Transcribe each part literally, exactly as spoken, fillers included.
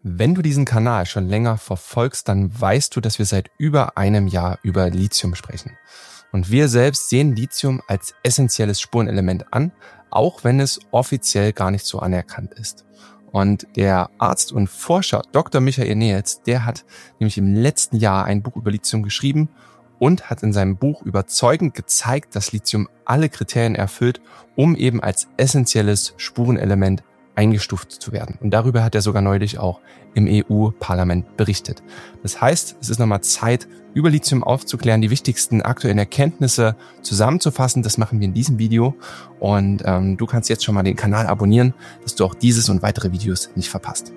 Wenn du diesen Kanal schon länger verfolgst, dann weißt du, dass wir seit über einem Jahr über Lithium sprechen. Und wir selbst sehen Lithium als essentielles Spurenelement an, auch wenn es offiziell gar nicht so anerkannt ist. Und der Arzt und Forscher Doktor Michael Nehls, der hat nämlich im letzten Jahr ein Buch über Lithium geschrieben und hat in seinem Buch überzeugend gezeigt, dass Lithium alle Kriterien erfüllt, um eben als essentielles Spurenelement eingestuft zu werden. Und darüber hat er sogar neulich auch im E U-Parlament berichtet. Das heißt, es ist nochmal Zeit, über Lithium aufzuklären, die wichtigsten aktuellen Erkenntnisse zusammenzufassen. Das machen wir in diesem Video. Und ähm, du kannst jetzt schon mal den Kanal abonnieren, dass du auch dieses und weitere Videos nicht verpasst.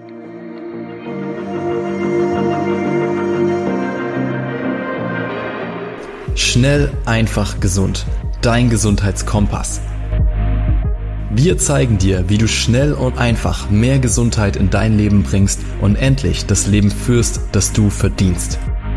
Schnell, einfach, gesund. Dein Gesundheitskompass. Wir zeigen dir, wie du schnell und einfach mehr Gesundheit in dein Leben bringst und endlich das Leben führst, das du verdienst.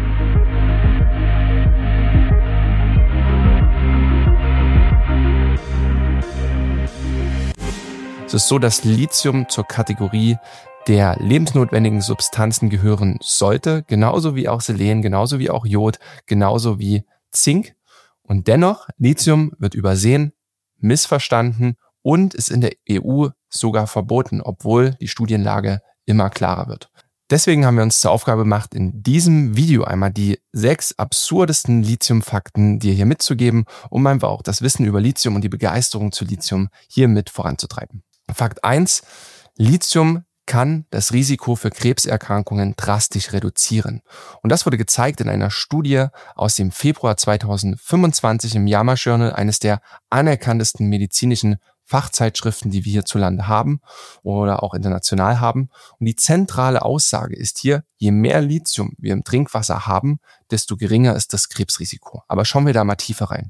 Es ist so, dass Lithium zur Kategorie der lebensnotwendigen Substanzen gehören sollte, genauso wie auch Selen, genauso wie auch Jod, genauso wie Zink. Und dennoch, Lithium wird übersehen, missverstanden und ist in der E U sogar verboten, obwohl die Studienlage immer klarer wird. Deswegen haben wir uns zur Aufgabe gemacht, in diesem Video einmal die sechs absurdesten Lithium-Fakten dir hier mitzugeben, um einfach auch das Wissen über Lithium und die Begeisterung zu Lithium hier mit voranzutreiben. Fakt eins. Lithium kann das Risiko für Krebserkrankungen drastisch reduzieren. Und das wurde gezeigt in einer Studie aus dem Februar zweitausendfünfundzwanzig im JAMA Journal, eines der anerkanntesten medizinischen Fachzeitschriften, die wir hierzulande haben oder auch international haben. Und die zentrale Aussage ist hier, je mehr Lithium wir im Trinkwasser haben, desto geringer ist das Krebsrisiko. Aber schauen wir da mal tiefer rein.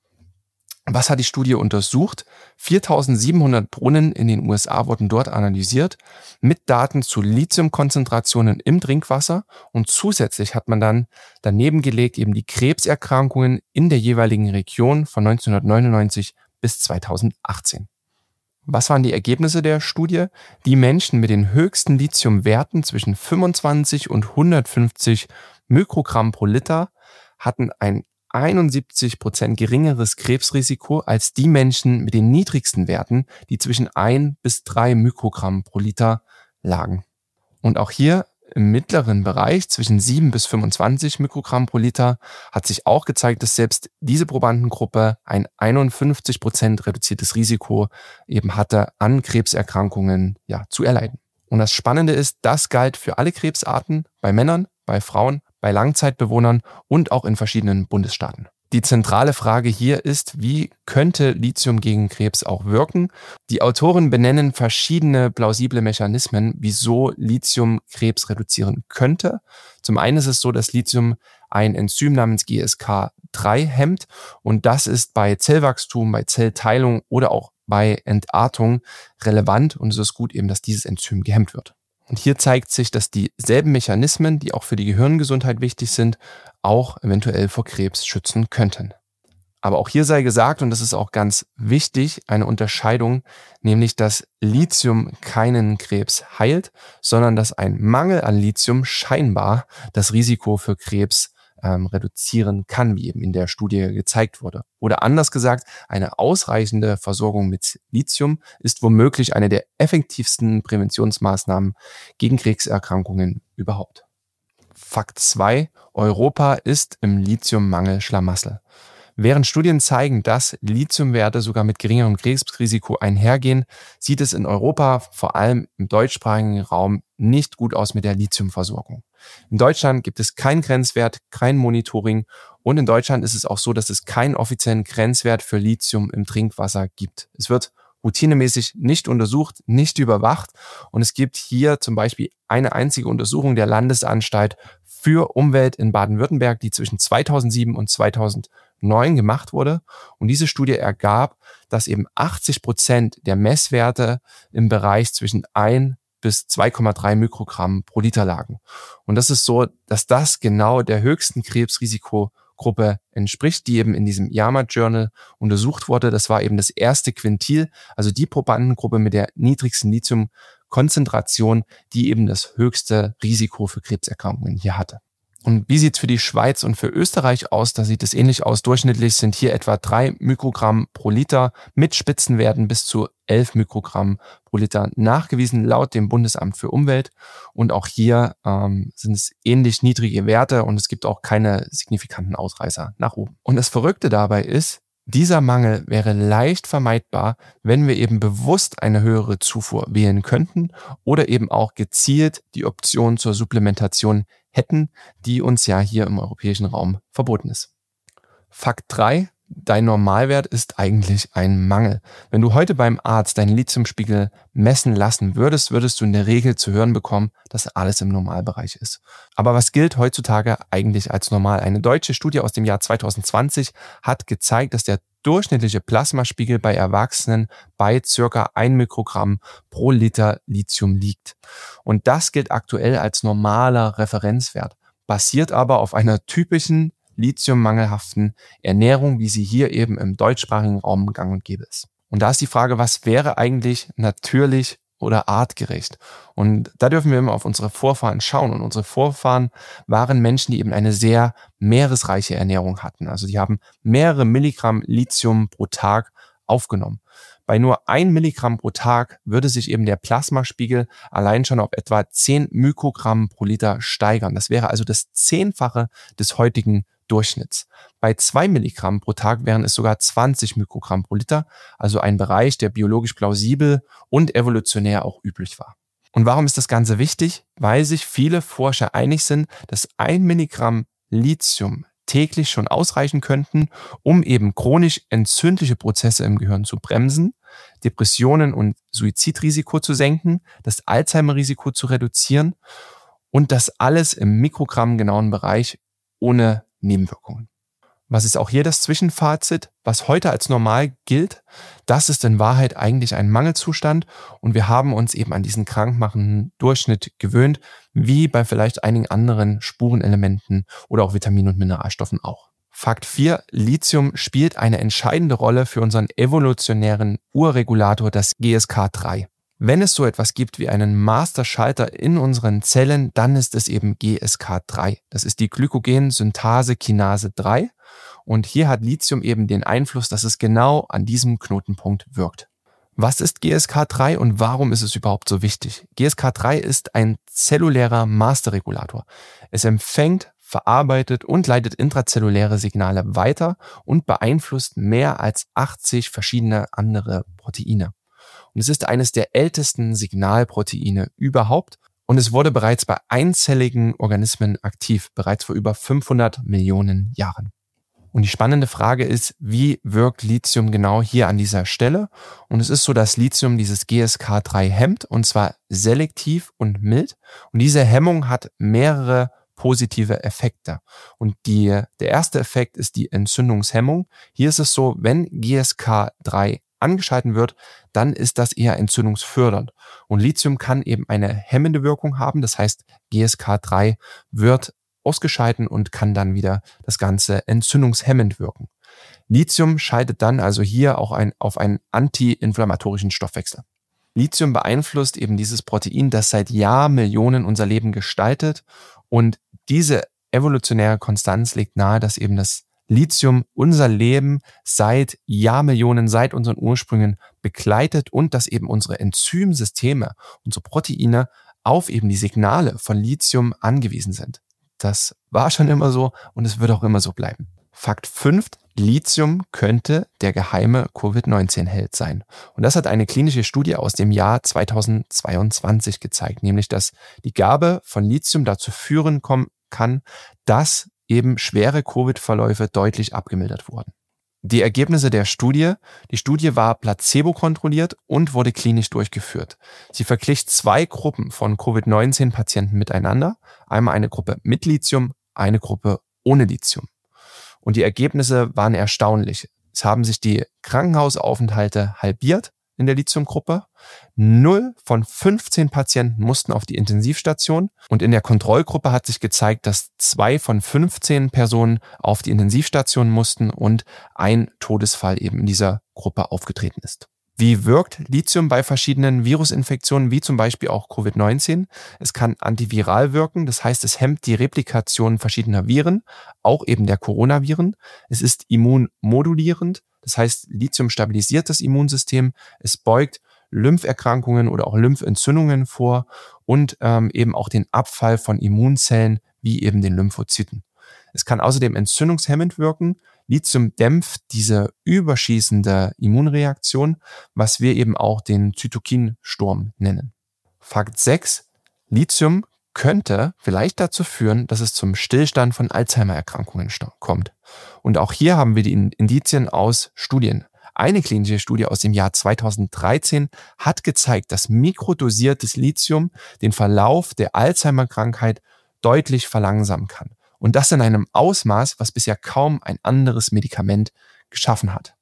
Was hat die Studie untersucht? viertausendsiebenhundert Brunnen in den U S A wurden dort analysiert mit Daten zu Lithiumkonzentrationen im Trinkwasser und zusätzlich hat man dann daneben gelegt eben die Krebserkrankungen in der jeweiligen Region von neunzehnhundertneunundneunzig bis zweitausendachtzehn. Was waren die Ergebnisse der Studie? Die Menschen mit den höchsten Lithiumwerten zwischen fünfundzwanzig und hundertfünfzig Mikrogramm pro Liter hatten ein einundsiebzig Prozent geringeres Krebsrisiko als die Menschen mit den niedrigsten Werten, die zwischen ein bis drei Mikrogramm pro Liter lagen. Und auch hier im mittleren Bereich zwischen sieben bis fünfundzwanzig Mikrogramm pro Liter hat sich auch gezeigt, dass selbst diese Probandengruppe ein einundfünfzig Prozent reduziertes Risiko eben hatte, an Krebserkrankungen ja, zu erleiden. Und das Spannende ist, das galt für alle Krebsarten, bei Männern, bei Frauen, bei Langzeitbewohnern und auch in verschiedenen Bundesstaaten. Die zentrale Frage hier ist, wie könnte Lithium gegen Krebs auch wirken? Die Autoren benennen verschiedene plausible Mechanismen, wieso Lithium Krebs reduzieren könnte. Zum einen ist es so, dass Lithium ein Enzym namens G S K drei hemmt und das ist bei Zellwachstum, bei Zellteilung oder auch bei Entartung relevant und es ist gut eben, dass dieses Enzym gehemmt wird. Und hier zeigt sich, dass dieselben Mechanismen, die auch für die Gehirngesundheit wichtig sind, auch eventuell vor Krebs schützen könnten. Aber auch hier sei gesagt, und das ist auch ganz wichtig, eine Unterscheidung, nämlich dass Lithium keinen Krebs heilt, sondern dass ein Mangel an Lithium scheinbar das Risiko für Krebs ähm, reduzieren kann, wie eben in der Studie gezeigt wurde. Oder anders gesagt, eine ausreichende Versorgung mit Lithium ist womöglich eine der effektivsten Präventionsmaßnahmen gegen Krebserkrankungen überhaupt. Fakt zwei. Europa ist im Lithiummangel Schlamassel. Während Studien zeigen, dass Lithiumwerte sogar mit geringerem Krebsrisiko einhergehen, sieht es in Europa, vor allem im deutschsprachigen Raum, nicht gut aus mit der Lithiumversorgung. In Deutschland gibt es keinen Grenzwert, kein Monitoring und in Deutschland ist es auch so, dass es keinen offiziellen Grenzwert für Lithium im Trinkwasser gibt. Es wird routinemäßig nicht untersucht, nicht überwacht und es gibt hier zum Beispiel eine einzige Untersuchung der Landesanstalt für Umwelt in Baden-Württemberg, die zwischen zweitausendsieben und zweitausendneun gemacht wurde. Und diese Studie ergab, dass eben achtzig Prozent der Messwerte im Bereich zwischen ein bis zwei Komma drei Mikrogramm pro Liter lagen. Und das ist so, dass das genau der höchsten Krebsrisikogruppe entspricht, die eben in diesem JAMA Journal untersucht wurde. Das war eben das erste Quintil, also die Probandengruppe mit der niedrigsten Lithium Konzentration, die eben das höchste Risiko für Krebserkrankungen hier hatte. Und wie sieht's für die Schweiz und für Österreich aus? Da sieht es ähnlich aus. Durchschnittlich sind hier etwa drei Mikrogramm pro Liter mit Spitzenwerten bis zu elf Mikrogramm pro Liter nachgewiesen laut dem Bundesamt für Umwelt. Und auch hier ähm, sind es ähnlich niedrige Werte und es gibt auch keine signifikanten Ausreißer nach oben. Und das Verrückte dabei ist, dieser Mangel wäre leicht vermeidbar, wenn wir eben bewusst eine höhere Zufuhr wählen könnten oder eben auch gezielt die Option zur Supplementation hätten, die uns ja hier im europäischen Raum verboten ist. Fakt drei. Dein Normalwert ist eigentlich ein Mangel. Wenn du heute beim Arzt deinen Lithiumspiegel messen lassen würdest, würdest du in der Regel zu hören bekommen, dass alles im Normalbereich ist. Aber was gilt heutzutage eigentlich als normal? Eine deutsche Studie aus dem Jahr zwanzig zwanzig hat gezeigt, dass der durchschnittliche Plasmaspiegel bei Erwachsenen bei circa ein Mikrogramm pro Liter Lithium liegt. Und das gilt aktuell als normaler Referenzwert, basiert aber auf einer typischen lithiummangelhaften Ernährung, wie sie hier eben im deutschsprachigen Raum gang und gäbe ist. Und da ist die Frage, was wäre eigentlich natürlich oder artgerecht? Und da dürfen wir immer auf unsere Vorfahren schauen. Und unsere Vorfahren waren Menschen, die eben eine sehr meeresreiche Ernährung hatten. Also die haben mehrere Milligramm Lithium pro Tag aufgenommen. Bei nur ein Milligramm pro Tag würde sich eben der Plasmaspiegel allein schon auf etwa zehn Mikrogramm pro Liter steigern. Das wäre also das Zehnfache des heutigen Durchschnitts. Bei zwei Milligramm pro Tag wären es sogar zwanzig Mikrogramm pro Liter, also ein Bereich, der biologisch plausibel und evolutionär auch üblich war. Und warum ist das Ganze wichtig? Weil sich viele Forscher einig sind, dass ein Milligramm Lithium täglich schon ausreichen könnten, um eben chronisch entzündliche Prozesse im Gehirn zu bremsen, Depressionen und Suizidrisiko zu senken, das Alzheimer-Risiko zu reduzieren und das alles im mikrogrammgenauen Bereich ohne Nebenwirkungen. Was ist auch hier das Zwischenfazit? Was heute als normal gilt, das ist in Wahrheit eigentlich ein Mangelzustand und wir haben uns eben an diesen krankmachenden Durchschnitt gewöhnt, wie bei vielleicht einigen anderen Spurenelementen oder auch Vitamin- und Mineralstoffen auch. Fakt vier. Lithium spielt eine entscheidende Rolle für unseren evolutionären Urregulator, das G S K drei. Wenn es so etwas gibt wie einen Masterschalter in unseren Zellen, dann ist es eben G S K drei. Das ist die Glykogen-Synthase-Kinase drei. Und hier hat Lithium eben den Einfluss, dass es genau an diesem Knotenpunkt wirkt. Was ist G S K drei und warum ist es überhaupt so wichtig? G S K drei ist ein zellulärer Masterregulator. Es empfängt, verarbeitet und leitet intrazelluläre Signale weiter und beeinflusst mehr als achtzig verschiedene andere Proteine. Und es ist eines der ältesten Signalproteine überhaupt und es wurde bereits bei einzelligen Organismen aktiv, bereits vor über fünfhundert Millionen Jahren. Und die spannende Frage ist, wie wirkt Lithium genau hier an dieser Stelle? Und es ist so, dass Lithium dieses G S K drei hemmt und zwar selektiv und mild. Und diese Hemmung hat mehrere positive Effekte. Und die, der erste Effekt ist die Entzündungshemmung. Hier ist es so, wenn G S K drei angeschalten wird, dann ist das eher entzündungsfördernd. Und Lithium kann eben eine hemmende Wirkung haben. Das heißt, G S K drei wird ausgeschalten und kann dann wieder das Ganze entzündungshemmend wirken. Lithium schaltet dann also hier auch ein, auf einen antiinflammatorischen Stoffwechsel. Lithium beeinflusst eben dieses Protein, das seit Jahrmillionen unser Leben gestaltet und diese evolutionäre Konstanz legt nahe, dass eben das Lithium unser Leben seit Jahrmillionen, seit unseren Ursprüngen begleitet und dass eben unsere Enzymsysteme, unsere Proteine auf eben die Signale von Lithium angewiesen sind. Das war schon immer so und es wird auch immer so bleiben. Fakt fünf. Lithium könnte der geheime Covid neunzehn Held sein. Und das hat eine klinische Studie aus dem Jahr zweitausendzweiundzwanzig gezeigt, nämlich dass die Gabe von Lithium dazu führen kann, dass eben schwere Covid-Verläufe deutlich abgemildert wurden. Die Ergebnisse der Studie, die Studie war placebo-kontrolliert und wurde klinisch durchgeführt. Sie verglich zwei Gruppen von Covid neunzehn Patienten miteinander, einmal eine Gruppe mit Lithium, eine Gruppe ohne Lithium. Und die Ergebnisse waren erstaunlich. Es haben sich die Krankenhausaufenthalte halbiert in der Lithiumgruppe. Null von fünfzehn Patienten mussten auf die Intensivstation. Und in der Kontrollgruppe hat sich gezeigt, dass zwei von fünfzehn Personen auf die Intensivstation mussten und ein Todesfall eben in dieser Gruppe aufgetreten ist. Wie wirkt Lithium bei verschiedenen Virusinfektionen, wie zum Beispiel auch Covid neunzehn? Es kann antiviral wirken, das heißt, es hemmt die Replikation verschiedener Viren, auch eben der Coronaviren. Es ist immunmodulierend, das heißt, Lithium stabilisiert das Immunsystem, es beugt Lympherkrankungen oder auch Lymphentzündungen vor und ähm, eben auch den Abfall von Immunzellen wie eben den Lymphozyten. Es kann außerdem entzündungshemmend wirken. Lithium dämpft diese überschießende Immunreaktion, was wir eben auch den Zytokinsturm nennen. Fakt sechs. Lithium könnte vielleicht dazu führen, dass es zum Stillstand von Alzheimer-Erkrankungen kommt. Und auch hier haben wir die Indizien aus Studien. Eine klinische Studie aus dem Jahr zweitausenddreizehn hat gezeigt, dass mikrodosiertes Lithium den Verlauf der Alzheimer-Krankheit deutlich verlangsamen kann. Und das in einem Ausmaß, was bisher kaum ein anderes Medikament geschaffen hat.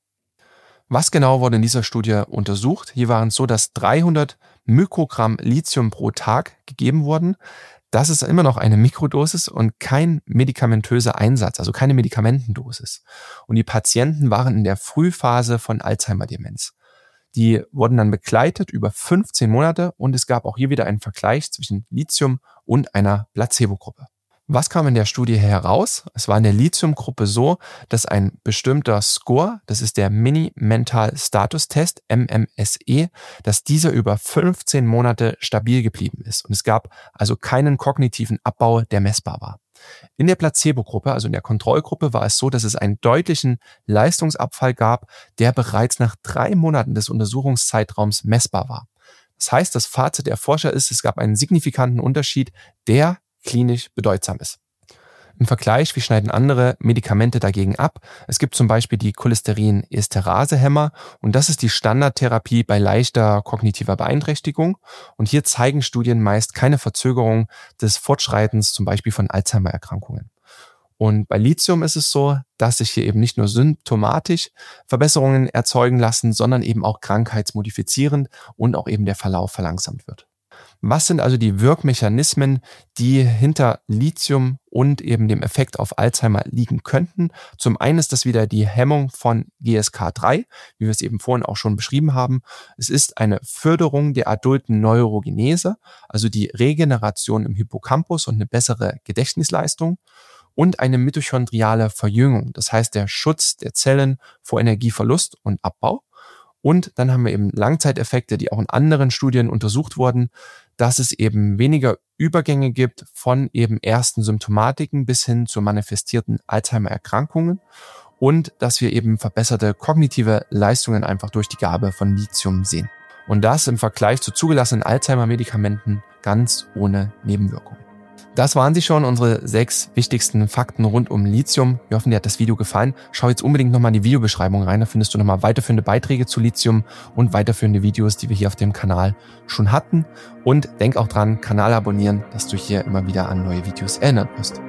Was genau wurde in dieser Studie untersucht? Hier waren es so, dass dreihundert Mikrogramm Lithium pro Tag gegeben wurden. Das ist immer noch eine Mikrodosis und kein medikamentöser Einsatz, also keine Medikamentendosis. Und die Patienten waren in der Frühphase von Alzheimer-Demenz. Die wurden dann begleitet über fünfzehn Monate und es gab auch hier wieder einen Vergleich zwischen Lithium und einer Placebo-Gruppe. Was kam in der Studie heraus? Es war in der Lithium-Gruppe so, dass ein bestimmter Score, das ist der Mini-Mental-Status-Test, M M S E, dass dieser über fünfzehn Monate stabil geblieben ist. Und es gab also keinen kognitiven Abbau, der messbar war. In der Placebo-Gruppe, also in der Kontrollgruppe, war es so, dass es einen deutlichen Leistungsabfall gab, der bereits nach drei Monaten des Untersuchungszeitraums messbar war. Das heißt, das Fazit der Forscher ist, es gab einen signifikanten Unterschied, der klinisch bedeutsam ist. Im Vergleich, wie schneiden andere Medikamente dagegen ab? Es gibt zum Beispiel die Cholesterinesteraase-Hämmer und das ist die Standardtherapie bei leichter kognitiver Beeinträchtigung. Und hier zeigen Studien meist keine Verzögerung des Fortschreitens, zum Beispiel von Alzheimer-Erkrankungen. Und bei Lithium ist es so, dass sich hier eben nicht nur symptomatisch Verbesserungen erzeugen lassen, sondern eben auch krankheitsmodifizierend und auch eben der Verlauf verlangsamt wird. Was sind also die Wirkmechanismen, die hinter Lithium und eben dem Effekt auf Alzheimer liegen könnten? Zum einen ist das wieder die Hemmung von G S K drei, wie wir es eben vorhin auch schon beschrieben haben. Es ist eine Förderung der adulten Neurogenese, also die Regeneration im Hippocampus und eine bessere Gedächtnisleistung und eine mitochondriale Verjüngung, das heißt der Schutz der Zellen vor Energieverlust und Abbau. Und dann haben wir eben Langzeiteffekte, die auch in anderen Studien untersucht wurden, dass es eben weniger Übergänge gibt von eben ersten Symptomatiken bis hin zu manifestierten Alzheimer-Erkrankungen und dass wir eben verbesserte kognitive Leistungen einfach durch die Gabe von Lithium sehen. Und das im Vergleich zu zugelassenen Alzheimer-Medikamenten ganz ohne Nebenwirkungen. Das waren sie schon, unsere sechs wichtigsten Fakten rund um Lithium. Wir hoffen, dir hat das Video gefallen. Schau jetzt unbedingt nochmal in die Videobeschreibung rein, da findest du nochmal weiterführende Beiträge zu Lithium und weiterführende Videos, die wir hier auf dem Kanal schon hatten. Und denk auch dran, Kanal abonnieren, dass du hier immer wieder an neue Videos erinnert wirst.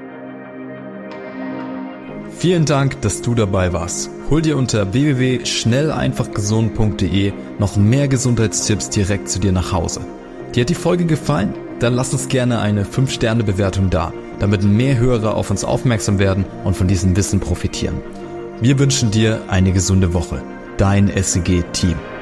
Vielen Dank, dass du dabei warst. Hol dir unter w w w punkt schnell einfach gesund punkt d e noch mehr Gesundheitstipps direkt zu dir nach Hause. Dir hat die Folge gefallen? Dann lass uns gerne eine fünf Sterne Bewertung da, damit mehr Hörer auf uns aufmerksam werden und von diesem Wissen profitieren. Wir wünschen dir eine gesunde Woche. Dein S C G-Team.